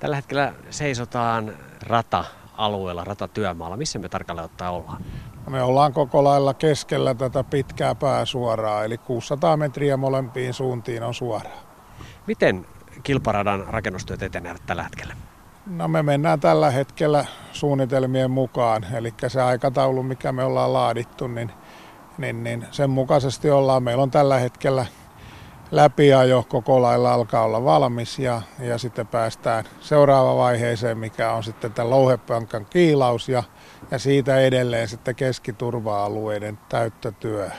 Tällä hetkellä seisotaan rata-alueella, ratatyömaalla. Missä me tarkalleen ottaen ollaan? Me ollaan koko lailla keskellä tätä pitkää pääsuoraa, eli 600 metriä molempiin suuntiin on suoraa. Miten kilparadan rakennustyöt etenevät tällä hetkellä? No me mennään tällä hetkellä suunnitelmien mukaan, eli se aikataulu, mikä me ollaan laadittu, niin sen mukaisesti ollaan. Meillä on tällä hetkellä läpiajo koko lailla alkaa olla valmis ja sitten päästään seuraavaan vaiheeseen, mikä on sitten tämän louhepankan kiilaus ja siitä edelleen sitten keskiturva-alueiden täyttötyöhön.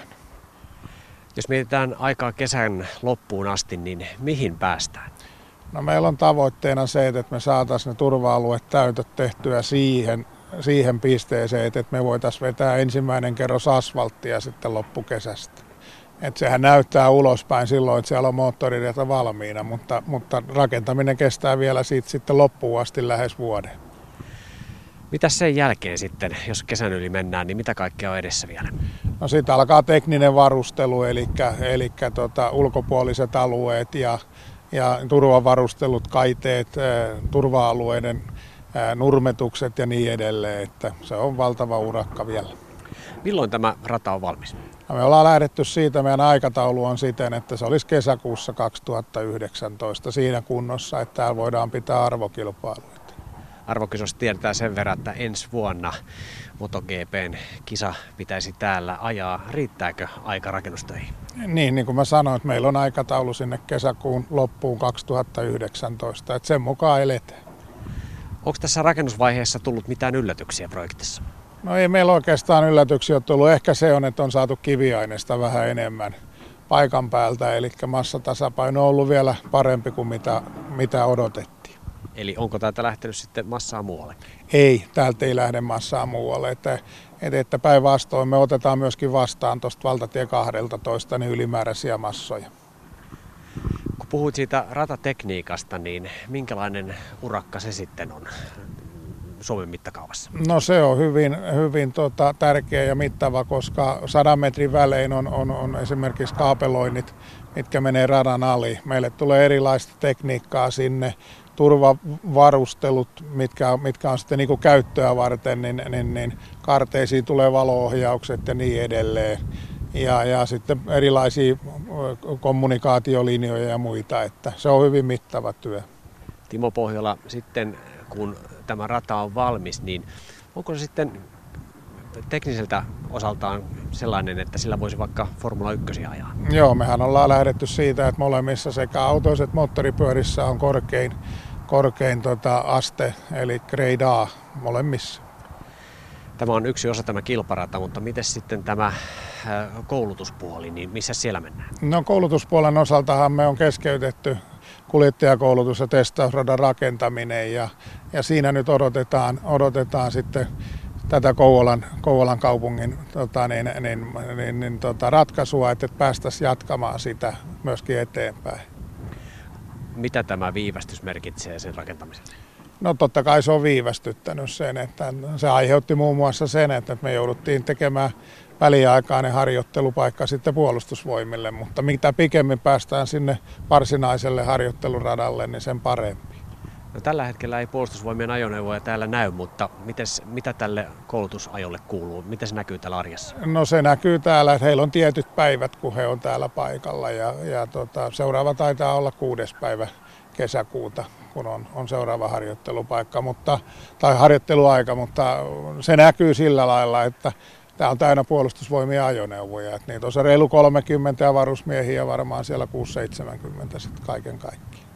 Jos mietitään aikaa kesän loppuun asti, niin mihin päästään? No meillä on tavoitteena se, että me saataisiin ne turva-aluetäytöt tehtyä siihen pisteeseen, että me voitaisiin vetää ensimmäinen kerros asfalttia sitten loppukesästä. Että sehän näyttää ulospäin silloin, että siellä on moottorirata valmiina, mutta rakentaminen kestää vielä siitä sitten loppuun asti lähes vuoden. Mitä sen jälkeen sitten, jos kesän yli mennään, niin mitä kaikkea on edessä vielä? No siitä alkaa tekninen varustelu, eli ulkopuoliset alueet ja turvavarustelut, kaiteet, turva-alueiden nurmetukset ja niin edelleen. Että se on valtava urakka vielä. Milloin tämä rata on valmis? No me ollaan lähdetty siitä, meidän aikataulu on siten, että se olisi kesäkuussa 2019 siinä kunnossa, että täällä voidaan pitää arvokilpailuita. Arvokisosta tiedetään sen verran, että ensi vuonna MotoGP:n kisa pitäisi täällä ajaa. Riittääkö aika rakennustöihin? Niin kuin mä sanoin, että meillä on aikataulu sinne kesäkuun loppuun 2019, että sen mukaan eletään. Onko tässä rakennusvaiheessa tullut mitään yllätyksiä projektissa? No ei meillä oikeastaan yllätyksiä ole tullut. Ehkä se on, että on saatu kiviaineesta vähän enemmän paikan päältä, eli massatasapaino on ollut vielä parempi kuin mitä odotettiin. Eli onko täältä lähtenyt sitten massaa muualle? Ei, täältä ei lähde massaa muualle. Että päinvastoin me otetaan myöskin vastaan tuosta valtatie 12 niin ylimääräisiä massoja. Kun puhuit siitä ratatekniikasta, niin minkälainen urakka se sitten on Suomen mittakaavassa? No se on hyvin tärkeä ja mittava, koska 100 metrin välein on esimerkiksi kaapeloinnit, mitkä menee radan ali. Meille tulee erilaista tekniikkaa sinne, turvavarustelut, mitkä on sitten niin kuin käyttöä varten, niin karteisiin tulee valo-ohjaukset ja niin edelleen. Ja sitten erilaisia kommunikaatiolinjoja ja muita, että se on hyvin mittava työ. Timo Pohjola, sitten kun tämä rata on valmis, niin onko se sitten tekniseltä osaltaan sellainen, että sillä voisi vaikka Formula 1 ajaa? Joo, mehän ollaan lähdetty siitä, että molemmissa sekä autoissa että moottoripyörissä on korkein aste, eli Grade A molemmissa. Tämä on yksi osa tämä kilparata, mutta miten sitten tämä koulutuspuoli, niin missä siellä mennään? No koulutuspuolen osaltahan me on keskeytetty kuljettajakoulutus ja testausradan rakentaminen ja siinä nyt odotetaan sitten tätä Kouvolan kaupungin ratkaisua, että päästäisiin jatkamaan sitä myöskin eteenpäin. Mitä tämä viivästys merkitsee sen rakentamiselle? No totta kai se on viivästyttänyt sen, että se aiheutti muun muassa sen, että me jouduttiin tekemään väliaikainen harjoittelupaikka sitten puolustusvoimille, mutta mitä pikemmin päästään sinne varsinaiselle harjoitteluradalle, niin sen parempi. No, tällä hetkellä ei puolustusvoimien ajoneuvoja täällä näy, mutta mitä tälle koulutusajolle kuuluu? Miten se näkyy täällä arjessa? No se näkyy täällä, että heillä on tietyt päivät, kun he on täällä paikalla seuraava taitaa olla 6. päivä kesäkuuta, kun on seuraava harjoittelupaikka, tai harjoitteluaika, mutta se näkyy sillä lailla, että tämä on täynnä puolustusvoimien ajoneuvoja. Että niitä on se reilu 30 ja varusmiehiä varmaan siellä 6-70 sitten kaiken kaikkiaan.